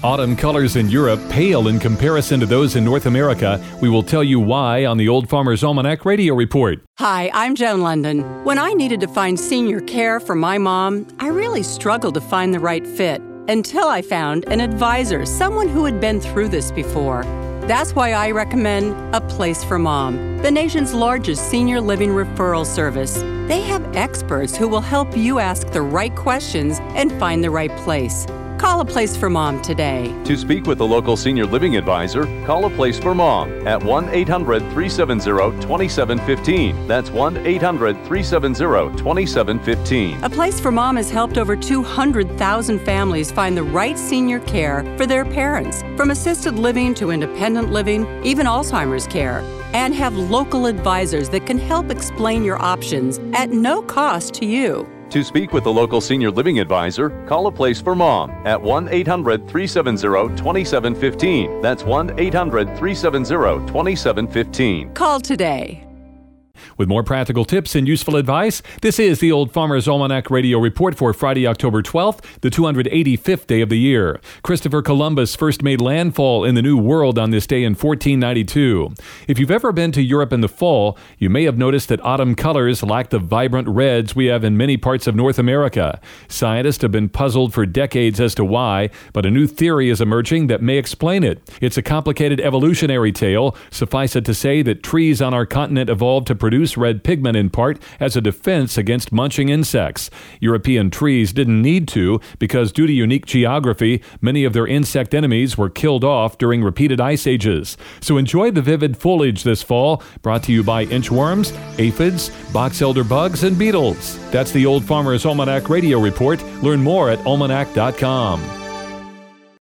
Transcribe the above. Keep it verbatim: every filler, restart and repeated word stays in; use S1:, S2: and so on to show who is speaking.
S1: Autumn colors in Europe pale in comparison to those in North America. We will tell you why on the Old Farmer's Almanac Radio Report.
S2: Hi, I'm Joan London. When I needed to find senior care for my mom, I really struggled to find the right fit until I found an advisor, someone who had been through this before. That's why I recommend A Place for Mom, the nation's largest senior living referral service. They have experts who will help you ask the right questions and find the right place. Call A Place for Mom today.
S3: To speak with a local senior living advisor, call A Place for Mom at one eight hundred, three seven zero, two seven one five. That's one eight hundred, three seven zero, two seven one five.
S2: A Place for Mom has helped over two hundred thousand families find the right senior care for their parents, from assisted living to independent living, even Alzheimer's care, and have local advisors that can help explain your options at no cost to you.
S3: To speak with a local senior living advisor, call A Place for Mom at one eight hundred, three seven zero, two seven one five. That's one eight hundred, three seven zero, two seven one five.
S2: Call today.
S1: With more practical tips and useful advice, this is the Old Farmer's Almanac Radio Report for Friday, October twelfth, the two hundred eighty-fifth day of the year. Christopher Columbus first made landfall in the New World on this day in fourteen ninety-two. If you've ever been to Europe in the fall, you may have noticed that autumn colors lack the vibrant reds we have in many parts of North America. Scientists have been puzzled for decades as to why, but a new theory is emerging that may explain it. It's a complicated evolutionary tale. Suffice it to say that trees on our continent evolved to produce red pigment in part as a defense against munching insects. European trees didn't need to because due to unique geography, many of their insect enemies were killed off during repeated ice ages. So enjoy the vivid foliage this fall, brought to you by inchworms, aphids, box elder bugs, and beetles. That's the Old Farmer's Almanac Radio Report. Learn more at almanac dot com.